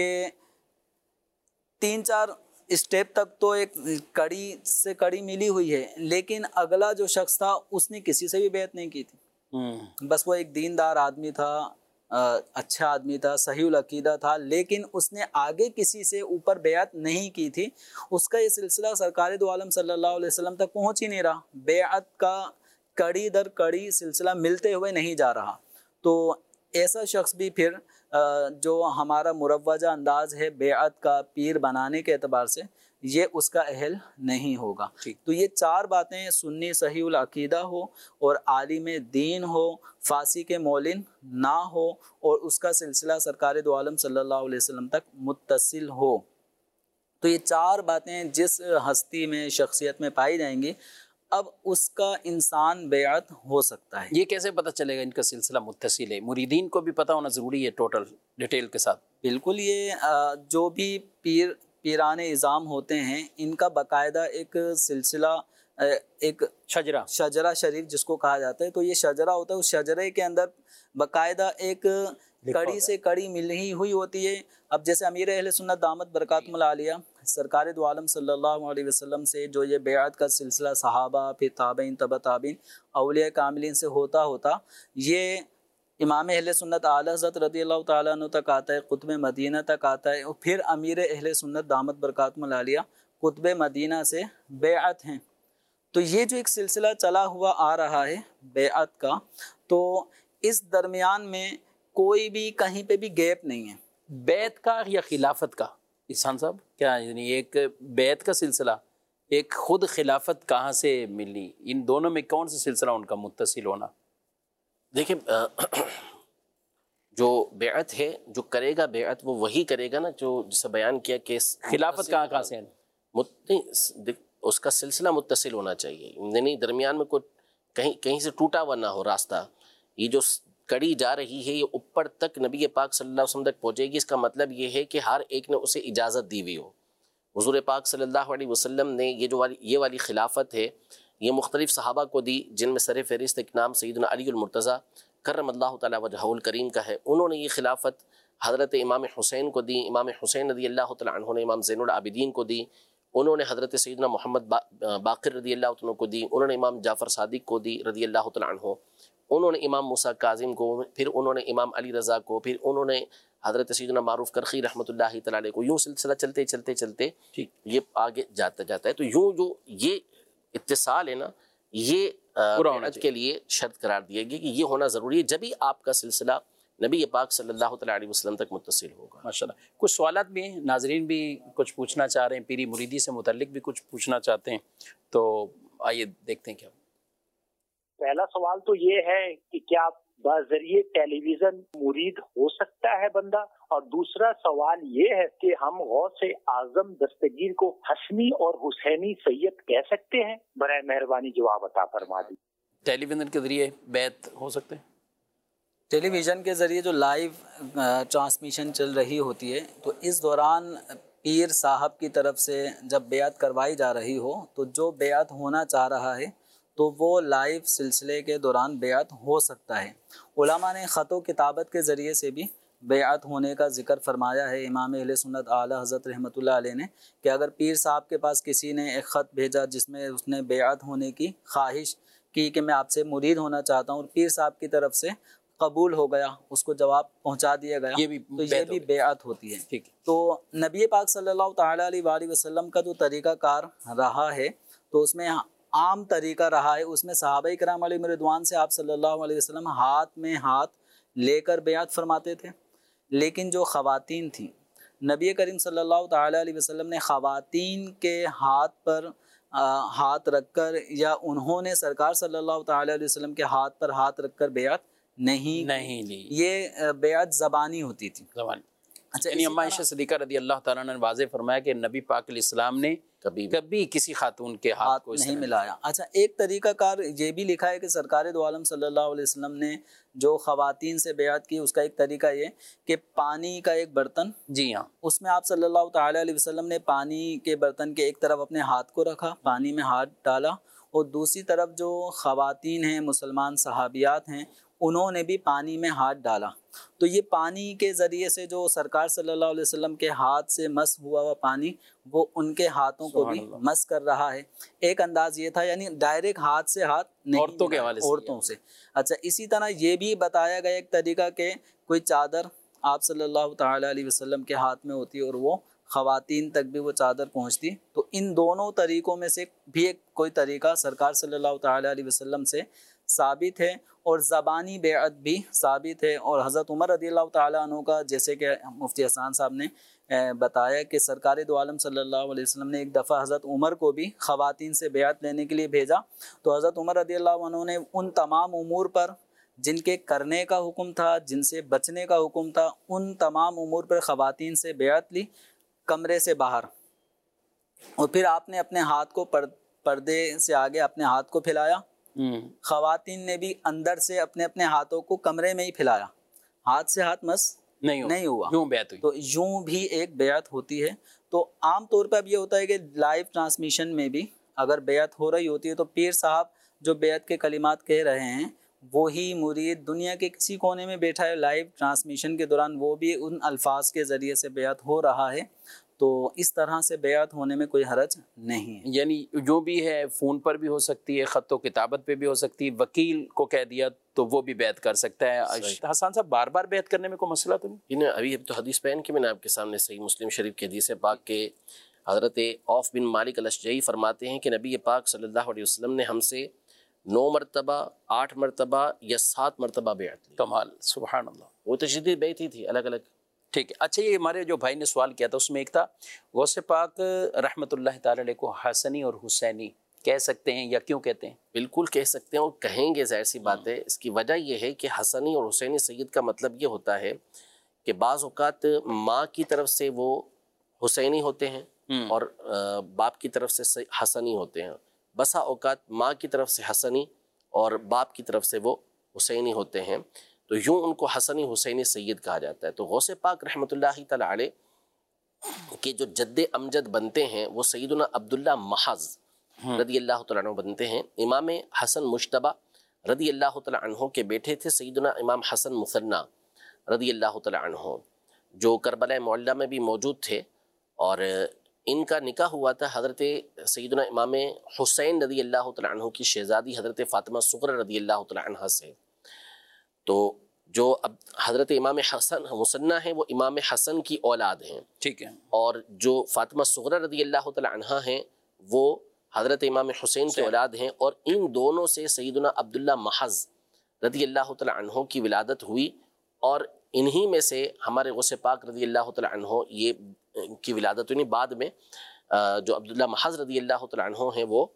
تین چار اسٹیپ تک تو ایک کڑی سے کڑی ملی ہوئی ہے، لیکن اگلا جو شخص تھا اس نے کسی سے بھی بیعت نہیں کی تھی، بس وہ ایک دیندار آدمی تھا، اچھا آدمی تھا، صحیح العقیدہ تھا، لیکن اس نے آگے کسی سے اوپر بیعت نہیں کی تھی، اس کا یہ سلسلہ سرکار دو عالم صلی اللہ علیہ وسلم تک پہنچ ہی نہیں رہا، بیعت کا کڑی در کڑی سلسلہ ملتے ہوئے نہیں جا رہا۔ تو ایسا شخص بھی پھر جو ہمارا مروجہ انداز ہے بیعت کا پیر بنانے کے اعتبار سے، یہ اس کا اہل نہیں ہوگا۔ تو یہ چار باتیں، سنی صحیح العقیدہ ہو اور عالم دین ہو، فاسی کے مولن نہ ہو، اور اس کا سلسلہ سرکار دو عالم صلی اللہ علیہ وسلم تک متصل ہو، تو یہ چار باتیں جس ہستی میں، شخصیت میں پائی جائیں گی، اب اس کا انسان بیعت ہو سکتا ہے۔ یہ کیسے پتہ چلے گا ان کا سلسلہ متصل ہے؟ مریدین کو بھی پتہ ہونا ضروری ہے ٹوٹل ڈیٹیل کے ساتھ۔ بالکل، یہ جو بھی پیر پیران اعظام ہوتے ہیں، ان کا باقاعدہ ایک سلسلہ، ایک شجرہ شجرہ شریف جس کو کہا جاتا ہے، تو یہ شجرہ ہوتا ہے، اس شجرے کے اندر باقاعدہ ایک کڑی سے کڑی ملی ہوئی ہوتی ہے۔ اب جیسے امیر اہل سنت دامت برکاتہم العالیہ سرکار دو عالم صلی اللہ علیہ وسلم سے جو یہ بیعت کا سلسلہ صحابہ، پھر تابعین، تبع تابعین، اولیاء کاملین سے ہوتا ہوتا یہ امام اہل سنت اعلیٰ حضرت رضی اللہ تعالیٰ عنہ تک آتا ہے، قطب مدینہ تک آتا ہے، اور پھر امیر اہل سنت دامت برکاتہم العالیہ قطب مدینہ سے بیعت ہیں۔ تو یہ جو ایک سلسلہ چلا ہوا آ رہا ہے بیعت کا، تو اس درمیان میں کوئی بھی کہیں پہ بھی گیپ نہیں ہے۔ بیعت کا یا خلافت کا احسان صاحب کیا، یعنی ایک بیعت کا سلسلہ، ایک خود خلافت کہاں سے ملی؟ ان دونوں میں کون سا سلسلہ ان کا متصل ہونا؟ دیکھیں، جو بیعت ہے، جو کرے گا بیعت وہ وہی کرے گا نا جو جسے بیان کیا کہ خلافت کہاں کہاں سے ہے؟ اس کا سلسلہ متصل ہونا چاہیے، یعنی درمیان میں کوئی کہیں کہیں سے ٹوٹا ہوا نہ ہو راستہ۔ یہ جو کڑی جا رہی ہے یہ اوپر تک نبی پاک صلی اللہ علیہ وسلم تک پہنچے گی، اس کا مطلب یہ ہے کہ ہر ایک نے اسے اجازت دی ہوئی ہو۔ حضور پاک صلی اللہ علیہ وسلم نے یہ جو والی یہ والی خلافت ہے یہ مختلف صحابہ کو دی، جن میں سر فہرست ایک نام سیدنا علی المرتضیٰ کرم اللہ تعالیٰ وجہہ الکریم کا ہے۔ انہوں نے یہ خلافت حضرت امام حسین کو دی، امام حسین رضی اللہ تعالیٰ عنہ نے امام زین العابدین کو دی، انہوں نے حضرت سیدنا محمد باقر رضی اللہ عنہ کو دی، انہوں نے امام جعفر صادق کو دی رضی اللہ تعالیٰ عنہ، انہوں نے امام موسیٰ کاظم کو، پھر انہوں نے امام علی رضا کو، پھر انہوں نے حضرت سیدنا معروف کرخی رحمۃ اللہ تعالیٰ علیہ کو۔ یوں سلسلہ چلتے چلتے چلتے یہ آگے جاتا جاتا ہے۔ تو یوں جو یہ اتصال ہے نا، یہ بیعت کے لیے شرط قرار دیا گیا کہ یہ ہونا ضروری ہے، جبھی آپ کا سلسلہ نبی پاک صلی اللہ تعالیٰ علیہ وسلم تک متصل ہوگا۔ ماشاءاللہ، کچھ سوالات بھی ہیں، ناظرین بھی کچھ پوچھنا چاہ رہے ہیں، پیری مریدی سے متعلق بھی کچھ پوچھنا چاہتے ہیں، تو آئیے دیکھتے ہیں کیا۔ پہلا سوال تو یہ ہے کہ کیا بذریعے ٹیلی ویژن مرید ہو سکتا ہے بندہ، اور دوسرا سوال یہ ہے کہ ہم غوث اعظم دستگیر کو حسنی اور حسینی سید کہہ سکتے ہیں؟ برائے مہربانی جواب عطا فرما دی۔ ٹیلی ویژن کے ذریعے بیعت ہو سکتے ہیں؟ ٹیلی ویژن کے ذریعے جو لائیو ٹرانسمیشن چل رہی ہوتی ہے، تو اس دوران پیر صاحب کی طرف سے جب بیعت کروائی جا رہی ہو، تو جو بیعت ہونا چاہ رہا ہے تو وہ لائیو سلسلے کے دوران بیعت ہو سکتا ہے۔ علماء نے خط و کتابت کے ذریعے سے بھی بیعت ہونے کا ذکر فرمایا ہے۔ امام اہل سنت اعلیٰ حضرت رحمۃ اللہ علیہ نے کہ اگر پیر صاحب کے پاس کسی نے ایک خط بھیجا جس میں اس نے بیعت ہونے کی خواہش کی کہ میں آپ سے مرید ہونا چاہتا ہوں، اور پیر صاحب کی طرف سے قبول ہو گیا، اس کو جواب پہنچا دیا گیا، یہ بھی تو یہ بھی بیعت ہوتی ہے۔ ٹھیک ہے۔ تو نبی پاک صلی اللہ تعالیٰ علیہ وآلہ وسلم کا جو طریقہ کار رہا ہے، تو اس میں عام طریقہ رہا ہے، اس میں صحابہ کرام علیہ رضوان سے آپ صلی اللہ علیہ وسلم ہاتھ میں ہاتھ لے کر بیعت فرماتے تھے، لیکن جو خواتین تھیں، نبی کریم صلی اللہ تعالیٰ علیہ وسلم نے خواتین کے ہاتھ پر ہاتھ رکھ کر، یا انہوں نے سرکار صلی اللہ تعالیٰ علیہ وسلم کے ہاتھ پر ہاتھ رکھ کر بیعت نہیں نہیں لی، یہ بیعت زبانی ہوتی تھی۔ زبانی اچھا یعنی اما عائشہ صدیقہ رضی اللہ تعالیٰ نے واضح فرمایا کہ نبی پاک علیہ السلام نے کبھی کبھی کسی خاتون کے ہاتھ کو نہیں ملایا۔ اچھا ایک طریقہ کار یہ بھی لکھا ہے کہ سرکار دو عالم صلی اللہ علیہ وسلم نے جو خواتین سے بیعت کی اس کا ایک طریقہ یہ کہ پانی کا ایک برتن، جی ہاں، اس میں آپ صلی اللہ تعالیٰ علیہ وسلم نے پانی کے برتن کے ایک طرف اپنے ہاتھ کو رکھا، پانی میں ہاتھ ڈالا، اور دوسری طرف جو خواتین ہیں مسلمان صحابیات ہیں انہوں نے بھی پانی میں ہاتھ ڈالا۔ تو یہ پانی کے ذریعے سے جو سرکار صلی اللہ علیہ وسلم کے ہاتھ سے مس ہوا ہوا پانی وہ ان کے ہاتھوں کو بھی مس کر رہا ہے۔ ایک انداز یہ تھا، یعنی ڈائریکٹ ہاتھ سے ہاتھ نہیں، عورتوں کے حوالے سے عورتوں سے۔ اچھا اسی طرح یہ بھی بتایا گیا ایک طریقہ کہ کوئی چادر آپ صلی اللہ تعالیٰ علیہ وسلم کے ہاتھ میں ہوتی اور وہ خواتین تک بھی وہ چادر پہنچتی۔ تو ان دونوں طریقوں میں سے بھی ایک کوئی طریقہ سرکار صلی اللہ تعالیٰ علیہ وسلم سے ثابت ہے، اور زبانی بیعت بھی ثابت ہے۔ اور حضرت عمر رضی اللہ تعالیٰ عنہ کا جیسے کہ مفتی حسان صاحب نے بتایا کہ سرکار دو عالم صلی اللہ علیہ وسلم نے ایک دفعہ حضرت عمر کو بھی خواتین سے بیعت لینے کے لیے بھیجا، تو حضرت عمر رضی اللہ عنہ نے ان تمام امور پر جن کے کرنے کا حکم تھا، جن سے بچنے کا حکم تھا، ان تمام امور پر خواتین سے بیعت لی کمرے سے باہر، اور پھر آپ نے اپنے ہاتھ کو پردے سے آگے اپنے ہاتھ کو پھیلایا۔ خواتین نے بھی اندر سے اپنے اپنے ہاتھوں کو کمرے میں ہی پھیلایا، ہاتھ سے ہاتھ مس نہیں ہوا, نہیں ہوا۔ یوں بیعت ہوئی، تو یوں بھی ایک بیعت ہوتی ہے۔ تو عام طور پر اب یہ ہوتا ہے کہ لائیو ٹرانسمیشن میں بھی اگر بیعت ہو رہی ہوتی ہے تو پیر صاحب جو بیعت کے کلمات کہہ رہے ہیں وہی مرید دنیا کے کسی کونے میں بیٹھا ہے، لائیو ٹرانسمیشن کے دوران وہ بھی ان الفاظ کے ذریعے سے بیعت ہو رہا ہے۔ تو اس طرح سے بیعت ہونے میں کوئی حرج نہیں ہے، یعنی جو بھی ہے فون پر بھی ہو سکتی ہے، خط و کتابت پہ بھی ہو سکتی ہے، وکیل کو کہہ دیا تو وہ بھی بیعت کر سکتا ہے۔ حسان صاحب بار بار بیعت کرنے میں کوئی مسئلہ تو نہیں؟ نہیں، ابھی تو حدیث پین کی میں نے آپ کے سامنے صحیح مسلم شریف کے حدیث پاک کے حضرت عوف بن مالک الاشجعی فرماتے ہیں کہ نبی پاک صلی اللہ علیہ وسلم نے ہم سے نو مرتبہ، آٹھ مرتبہ یا سات مرتبہ بیعت لی۔ کمال، سبحان اللہ۔ وہ تجدید بیعت ہی تھی، الگ الگ۔ ٹھیک ہے، اچھا یہ ہمارے جو بھائی نے سوال کیا تھا اس میں ایک تھا غوث پاک رحمۃ اللہ تعالی علیہ کو حسنی اور حسینی کہہ سکتے ہیں یا کیوں کہتے ہیں؟ بالکل کہہ سکتے ہیں اور کہیں گے، ظاہر سی بات ہے۔ اس کی وجہ یہ ہے کہ حسنی اور حسینی سید کا مطلب یہ ہوتا ہے کہ بعض اوقات ماں کی طرف سے وہ حسینی ہوتے ہیں اور باپ کی طرف سے حسنی ہوتے ہیں، بسا اوقات ماں کی طرف سے حسنی اور باپ کی طرف سے وہ حسینی ہوتے ہیں، تو یوں ان کو حسنی حسینی سید کہا جاتا ہے۔ تو غوث پاک رحمۃ اللہ تعالی علیہ کے جو جد امجد بنتے ہیں وہ سیدنا عبداللہ محض رضی اللہ تعالیٰ عنہ بنتے ہیں۔ امام حسن مجتبی رضی اللہ تعالیٰ عنہ کے بیٹے تھے سیدنا امام حسن مثنی رضی اللہ تعالیٰ عنہ، جو کربلا معلیٰ میں بھی موجود تھے، اور ان کا نکاح ہوا تھا حضرت سیدنا امام حسین رضی اللہ تعالیٰ عنہ کی شہزادی حضرت فاطمہ صغرا رضی اللہ تعالیٰ عنہ سے۔ تو جو اب حضرت امام حسن مثنی ہیں وہ امام حسن کی اولاد ہیں، ٹھیک ہے، اور جو فاطمہ صغرا رضی اللہ تعالیٰ عنہ ہیں وہ حضرت امام حسین کی اولاد ہیں، اور ان دونوں سے سیدنا عبداللہ محض رضی اللہ تعالیٰ عنہ کی ولادت ہوئی، اور انہی میں سے ہمارے غوث پاک رضی اللہ تعالیٰ عنہ یہ کی ولادت ہوئی۔ بعد میں جو عبداللہ محض رضی اللہ تعالیٰ عنہ ہیں وہ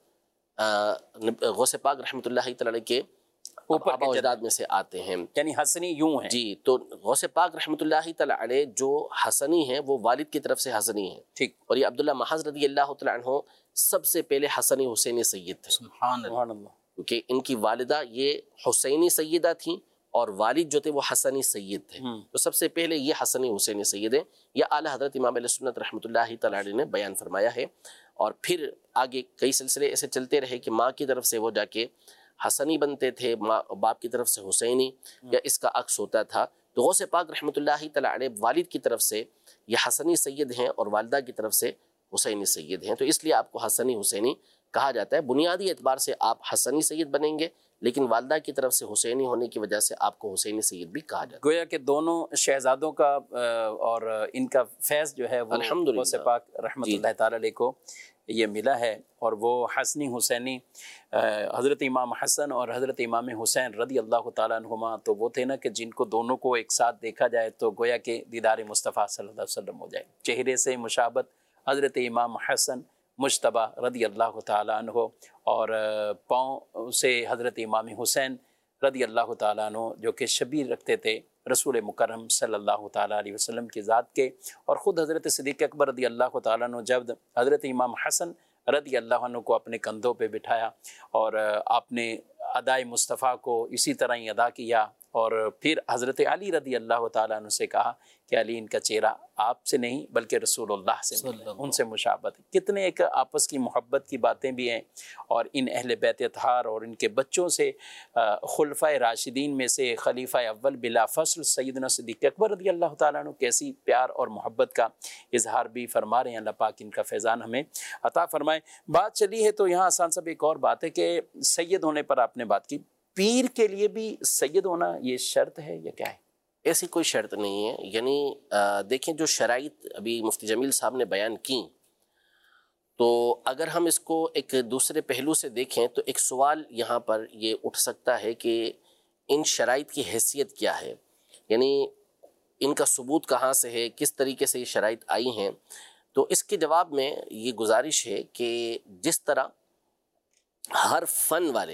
غوث پاک رحمۃ اللہ تعالیٰ کے اوپر آبا و اجداد میں سے آتے ہیں، یعنی حسنی یوں ہے۔ جی، تو غوث پاک رحمۃ اللہ تعالیٰ علیہ جو حسنی ہیں وہ والد کی طرف سے حسنی ہیں، ٹھیک، اور یہ عبداللہ محض رضی اللہ تعالیٰ عنہ سب سے پہلے حسنی حسینی سید تھے، سبحان سبحان اللہ، کیونکہ ان کی والدہ یہ حسینی سیدہ تھیں اور والد جو تھے وہ حسنی سید تھے، تو سب سے پہلے یہ حسنی حسینی سید ہیں۔ یہ اعلیٰ حضرت امام علیہ سنت رحمۃ اللہ تعالیٰ علیہ نے بیان فرمایا ہے، اور پھر آگے کئی سلسلے ایسے چلتے رہے کہ ماں کی طرف سے وہ جا کے حسنی بنتے تھے، ماں باپ کی طرف سے حسینی، یا اس کا عکس ہوتا تھا۔ تو غوث پاک رحمۃ اللہ تعالیٰ علیہ والد کی طرف سے یہ حسنی سید ہیں اور والدہ کی طرف سے حسینی سید ہیں، تو اس لیے آپ کو حسنی حسینی کہا جاتا ہے۔ بنیادی اعتبار سے آپ حسنی سید بنیں گے، لیکن والدہ کی طرف سے حسینی ہونے کی وجہ سے آپ کو حسینی سید بھی کہا جاتا ہے۔ گویا کہ دونوں شہزادوں کا اور ان کا فیض جو ہے وہ الحمدللہ غوث پاک رحمۃ اللہ تعالیٰ علیہ کو یہ ملا ہے، اور وہ حسنی حسینی حضرت امام حسن اور حضرت امام حسین رضی اللہ تعالیٰ عنہما تو وہ تھے نا کہ جن کو دونوں کو ایک ساتھ دیکھا جائے تو گویا کہ دیدار مصطفیٰ صلی اللہ علیہ وسلم ہو جائے۔ چہرے سے مشابت حضرت امام حسن مجتبی رضی اللہ تعالیٰ عنہ، اور پاؤں سے حضرت امام حسین رضی اللہ تعالیٰ عنہ جو کہ شبیر رکھتے تھے رسول مکرم صلی اللہ تعالیٰ علیہ وسلم کی ذات کے، اور خود حضرت صدیق اکبر رضی اللہ تعالیٰ عنہ جب حضرت امام حسن رضی اللہ عنہ کو اپنے کندھوں پہ بٹھایا اور آپ نے ادائے مصطفیٰ کو اسی طرح ہی ادا کیا، اور پھر حضرت علی رضی اللہ تعالیٰ عنہ سے کہا کہ علی ان کا چہرہ آپ سے نہیں بلکہ رسول اللہ سے ملتا ہے، ان سے مشابہت ہے۔ کتنے ایک آپس کی محبت کی باتیں بھی ہیں، اور ان اہل بیت اطہار اور ان کے بچوں سے خلفۂ راشدین میں سے خلیفہ اول بلا فصل سیدنا صدیق اکبر رضی اللہ تعالیٰ عنہ کیسی پیار اور محبت کا اظہار بھی فرما رہے ہیں۔ اللہ پاک ان کا فیضان ہمیں عطا فرمائے۔ بات چلی ہے تو یہاں آسان صاحب ایک اور بات ہے کہ سید ہونے پر آپ نے بات کی، پیر کے لیے بھی سید ہونا یہ شرط ہے یا کیا ہے؟ ایسی کوئی شرط نہیں ہے، یعنی دیکھیں جو شرائط ابھی مفتی جمیل صاحب نے بیان کی، تو اگر ہم اس کو ایک دوسرے پہلو سے دیکھیں تو ایک سوال یہاں پر یہ اٹھ سکتا ہے کہ ان شرائط کی حیثیت کیا ہے، یعنی ان کا ثبوت کہاں سے ہے، کس طریقے سے یہ شرائط آئی ہیں۔ تو اس کے جواب میں یہ گزارش ہے کہ جس طرح ہر فن والے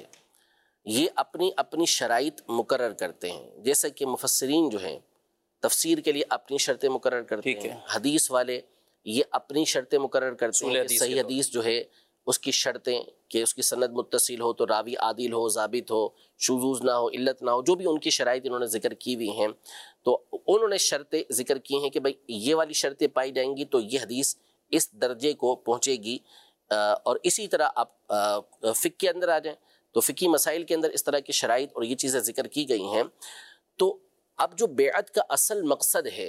یہ اپنی اپنی شرائط مقرر کرتے ہیں، جیسے کہ مفسرین جو ہیں تفسیر کے لیے اپنی شرطیں مقرر کرتے ہیں، حدیث والے یہ اپنی شرطیں مقرر کرتے ہیں کہ صحیح حدیث جو ہے اس کی شرطیں کہ اس کی سند متصل ہو تو راوی عادل ہو، ضابط ہو، شذوذ نہ ہو، علت نہ ہو، جو بھی ان کی شرائط انہوں نے ذکر کی ہوئی ہیں، تو انہوں نے شرطیں ذکر کی ہیں کہ بھائی یہ والی شرطیں پائی جائیں گی تو یہ حدیث اس درجے کو پہنچے گی۔ اور اسی طرح آپ فقہ کے اندر آ جائیں تو فقہی مسائل کے اندر اس طرح کی شرائط اور یہ چیزیں ذکر کی گئی ہیں۔ تو اب جو بیعت کا اصل مقصد ہے،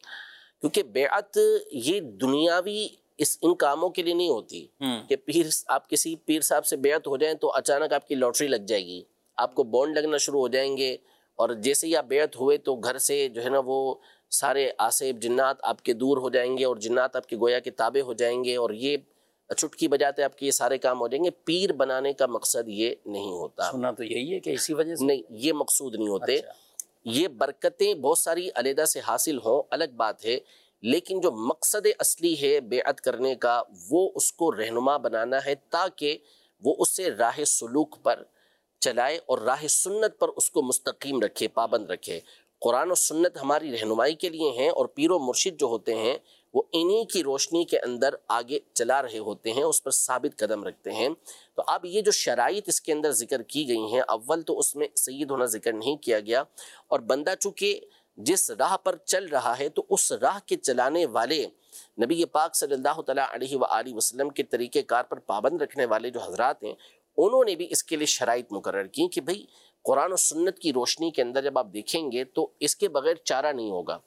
کیونکہ بیعت یہ دنیاوی اس ان کاموں کے لیے نہیں ہوتی کہ پیر آپ کسی پیر صاحب سے بیعت ہو جائیں تو اچانک آپ کی لاٹری لگ جائے گی، آپ کو بانڈ لگنا شروع ہو جائیں گے، اور جیسے ہی آپ بیعت ہوئے تو گھر سے جو ہے نا وہ سارے آصف جنات آپ کے دور ہو جائیں گے اور جنات آپ کے گویا کے تابع ہو جائیں گے، اور یہ چٹکی بجاتے آپ کے یہ سارے کام ہو جائیں گے۔ پیر بنانے کا مقصد یہ نہیں ہوتا، سنا تو یہی ہے کہ اسی وجہ سے نہیں، یہ مقصود نہیں ہوتے۔ یہ برکتیں بہت ساری علیحدہ سے حاصل ہوں الگ بات ہے، لیکن جو مقصد اصلی ہے بیعت کرنے کا وہ اس کو رہنما بنانا ہے تاکہ وہ اسے راہ سلوک پر چلائے اور راہ سنت پر اس کو مستقیم رکھے، پابند رکھے۔ قرآن و سنت ہماری رہنمائی کے لیے ہیں، اور پیر و مرشد جو ہوتے ہیں وہ انہی کی روشنی کے اندر آگے چلا رہے ہوتے ہیں، اس پر ثابت قدم رکھتے ہیں۔ تو اب یہ جو شرائط اس کے اندر ذکر کی گئی ہیں، اول تو اس میں سید ہونا ذکر نہیں کیا گیا، اور بندہ چونکہ جس راہ پر چل رہا ہے تو اس راہ کے چلانے والے نبی پاک صلی اللہ تعالیٰ علیہ وآلہ وسلم کے طریقہ کار پر پابند رکھنے والے جو حضرات ہیں، انہوں نے بھی اس کے لیے شرائط مقرر کی کہ بھئی قرآن و سنت کی روشنی کے اندر جب آپ دیکھیں گے تو اس کے بغیر چارہ نہیں ہوگا۔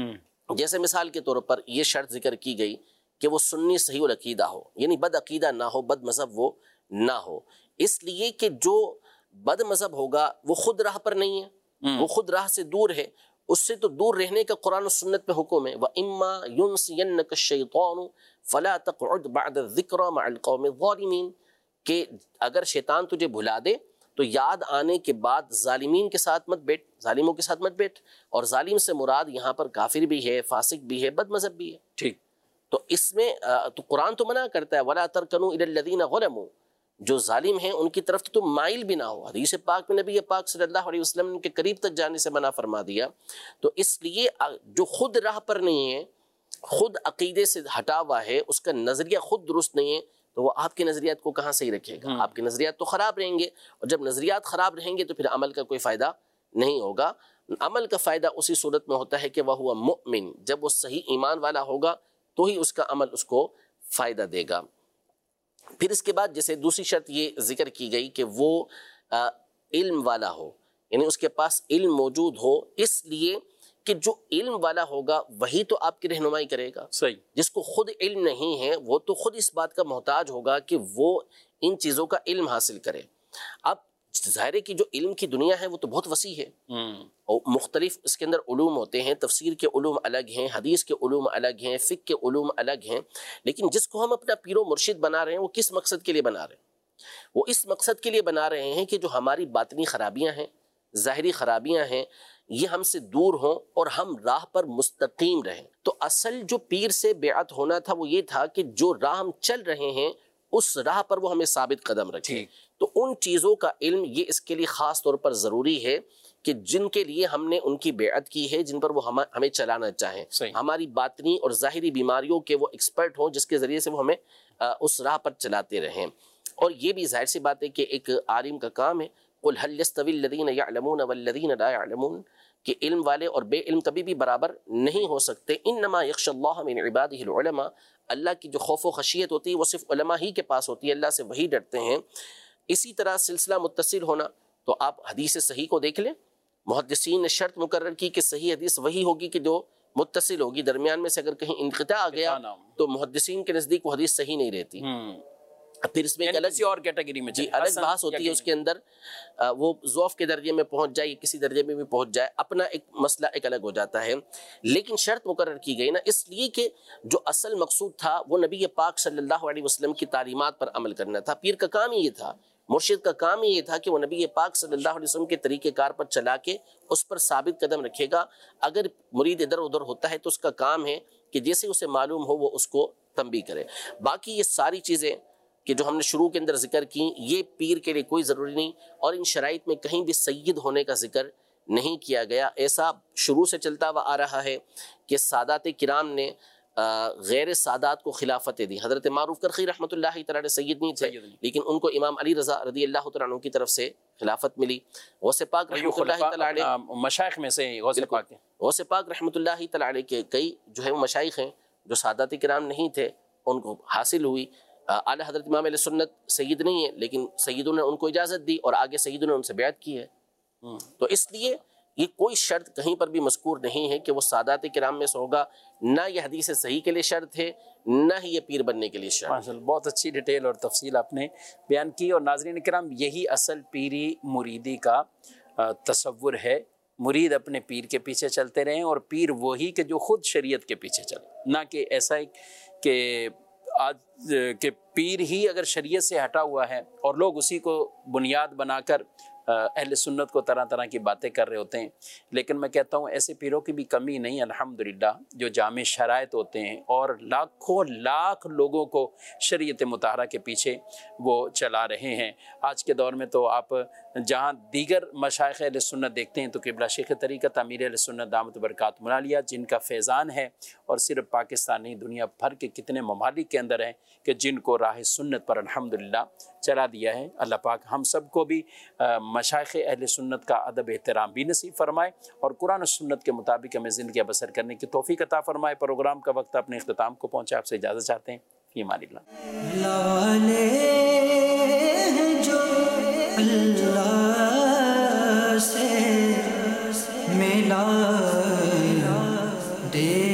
جیسے مثال کے طور پر یہ شرط ذکر کی گئی کہ وہ سنی صحیح العقیدہ ہو، یعنی بد عقیدہ نہ ہو، بد مذہب وہ نہ ہو، اس لیے کہ جو بد مذہب ہوگا وہ خود راہ پر نہیں ہے، وہ خود راہ سے دور ہے، اس سے تو دور رہنے کا قرآن و سنت پہ حکم ہے۔ وَإِمَّا يُنْسِيَنَّكَ الشَّيْطَانُ فَلَا تَقْعُدْ بَعْدَ الذِّكْرَى مَعَ الْقَوْمِ الظَّالِمِينَ، کہ اگر شیطان تجھے بھلا دے تو یاد آنے کے بعد ظالمین کے ساتھ مت بیٹھ، ظالموں کے ساتھ مت بیٹھ، اور ظالم سے مراد یہاں پر کافر بھی ہے، فاسق بھی ہے، بد مذہب بھی ہے۔ ٹھیک، تو اس میں تو قرآن تو منع کرتا ہے وَلَا تَرْكَنُوا إِلَى الَّذِينَ ظَلَمُوا، جو ظالم ہیں ان کی طرف تو تم مائل بھی نہ ہو۔ حدیث پاک میں نبی پاک صلی اللہ علیہ وسلم کے قریب تک جانے سے منع فرما دیا۔ تو اس لیے جو خود راہ پر نہیں ہے، خود عقیدے سے ہٹا ہوا ہے، اس کا نظریہ خود درست نہیں ہے، تو وہ آپ کے نظریات کو کہاں صحیح رکھے گا؟ آپ کے نظریات تو خراب رہیں گے، اور جب نظریات خراب رہیں گے تو پھر عمل کا کوئی فائدہ نہیں ہوگا۔ عمل کا فائدہ اسی صورت میں ہوتا ہے کہ وہ ہوا مؤمن، جب وہ صحیح ایمان والا ہوگا تو ہی اس کا عمل اس کو فائدہ دے گا۔ پھر اس کے بعد جیسے دوسری شرط یہ ذکر کی گئی کہ وہ علم والا ہو، یعنی اس کے پاس علم موجود ہو، اس لیے کہ جو علم والا ہوگا وہی تو آپ کی رہنمائی کرے گا۔ صحیح، جس کو خود علم نہیں ہے وہ تو خود اس بات کا محتاج ہوگا کہ وہ ان چیزوں کا علم حاصل کرے۔ اب ظاہر ہے کہ جو علم کی دنیا ہے وہ تو بہت وسیع ہے، اور مختلف اس کے اندر علوم ہوتے ہیں، تفسیر کے علوم الگ ہیں، حدیث کے علوم الگ ہیں، فقہ کے علوم الگ ہیں، لیکن جس کو ہم اپنا پیر و مرشد بنا رہے ہیں وہ کس مقصد کے لیے بنا رہے ہیں؟ وہ اس مقصد کے لیے بنا رہے ہیں کہ جو ہماری باطنی خرابیاں ہیں، ظاہری خرابیاں ہیں، یہ ہم سے دور ہوں اور ہم راہ پر مستقیم رہیں۔ تو اصل جو پیر سے بیعت ہونا تھا وہ یہ تھا کہ جو راہ ہم چل رہے ہیں اس راہ پر وہ ہمیں ثابت قدم رکھے۔ تو ان چیزوں کا علم یہ اس کے لیے خاص طور پر ضروری ہے کہ جن کے لیے ہم نے ان کی بیعت کی ہے، جن پر وہ ہمیں چلانا چاہیں، ہماری باطنی اور ظاہری بیماریوں کے وہ ایکسپرٹ ہوں، جس کے ذریعے سے وہ ہمیں اس راہ پر چلاتے رہیں۔ اور یہ بھی ظاہر سی بات ہے کہ ایک عالم کا کام ہے، قُلْ هَلْ يَسْتَوِي الَّذِينَ يَعْلَمُونَ وَالَّذِينَ لَا يَعْلَمُونَ، کہ علم والے اور بے علم کبھی بھی برابر نہیں ہو سکتے۔ انما یخشی اللہ من عبادہ العلماء، اللہ کی جو خوف و خشیت ہوتی ہے وہ صرف علماء ہی کے پاس ہوتی ہے، اللہ سے وہی ڈرتے ہیں۔ اسی طرح سلسلہ متصل ہونا، تو آپ حدیث صحیح کو دیکھ لیں، محدثین نے شرط مقرر کی کہ صحیح حدیث وہی ہوگی کہ جو متصل ہوگی، درمیان میں سے اگر کہیں انقطاع آ گیا تو محدثین کے نزدیک وہ حدیث صحیح نہیں رہتی۔ پھر اس میں ایک الگ اور کیٹیگری میں جی الگ بحث ہوتی ہے، اس کے اندر وہ ضعف کے درجے میں پہنچ جائے، کسی درجے میں بھی پہنچ جائے، اپنا ایک مسئلہ ایک الگ ہو جاتا ہے۔ لیکن شرط مقرر کی گئی نا اس لیے کہ جو اصل مقصود تھا وہ نبی پاک صلی اللہ علیہ وسلم کی تعلیمات پر عمل کرنا تھا۔ پیر کا کام ہی یہ تھا، مرشد کا کام ہی یہ تھا کہ وہ نبی پاک صلی اللہ علیہ وسلم کے طریقہ کار پر چلا کے اس پر ثابت قدم رکھے گا۔ اگر مرید ادھر ادھر ہوتا ہے تو اس کا کام ہے کہ جیسے اسے معلوم ہو وہ اس کو تنبیہ کرے۔ باقی یہ ساری چیزیں کہ جو ہم نے شروع کے اندر ذکر کی، یہ پیر کے لیے کوئی ضروری نہیں، اور ان شرائط میں کہیں بھی سید ہونے کا ذکر نہیں کیا گیا۔ ایسا شروع سے چلتا ہوا آ رہا ہے کہ سادات کرام نے غیر سادات کو خلافتیں دی۔ حضرت معروف کرخی رحمۃ اللہ تعالی سید نہیں تھے، لیکن ان کو امام علی رضا رضی اللہ تعالیٰ عنہ کی طرف سے خلافت ملی۔ غوث پاک رحمۃ اللہ تعالی علیہ مشائخ میں سے غوث پاک غوث پاک رحمۃ اللہ تعالی علیہ کے کئی جو ہے مشائخ ہیں جو سادات کرام نہیں تھے، ان کو حاصل ہوئی۔ اعلیٰ حضرت امام علیہ سنت سید نہیں ہے، لیکن سیدوں نے ان کو اجازت دی اور آگے سیدوں نے ان سے بیعت کی ہے۔ تو اس لیے یہ کوئی شرط کہیں پر بھی مذکور نہیں ہے کہ وہ سادات کرام میں سے ہوگا، نہ یہ حدیث صحیح کے لیے شرط ہے، نہ ہی یہ پیر بننے کے لیے شرط ہے۔ بہت اچھی ڈیٹیل اور تفصیل آپ نے بیان کی۔ اور ناظرین کرام، یہی اصل پیری مریدی کا تصور ہے، مرید اپنے پیر کے پیچھے چلتے رہیں، اور پیر وہی کہ جو خود شریعت کے پیچھے چلے، نہ کہ ایسا کہ آج کہ پیر ہی اگر شریعت سے ہٹا ہوا ہے اور لوگ اسی کو بنیاد بنا کر اہل سنت کو طرح طرح کی باتیں کر رہے ہوتے ہیں۔ لیکن میں کہتا ہوں ایسے پیروں کی بھی کمی نہیں، الحمدللہ، جو جامع شرائط ہوتے ہیں اور لاکھوں لاکھ لوگوں کو شریعت مطہرہ کے پیچھے وہ چلا رہے ہیں۔ آج کے دور میں تو آپ جہاں دیگر مشائخ اہل سنت دیکھتے ہیں تو قبلہ شیخ طریقت امیر اہل سنت دامت برکاتہم العالیہ، جن کا فیضان ہے، اور صرف پاکستان نہیں دنیا بھر کے کتنے ممالک کے اندر ہیں کہ جن کو راہ سنت پر الحمدللہ چلا دیا ہے۔ اللہ پاک ہم سب کو بھی مشائخ اہل سنت کا ادب احترام بھی نصیب فرمائے، اور قرآن و سنت کے مطابق ہمیں زندگی بسر کرنے کی توفیق عطا فرمائے۔ پروگرام کا وقت اپنے اختتام کو پہنچا، آپ سے اجازت چاہتے ہیں، فی امان اللہ۔ لالے جو اللہ سے ملا دے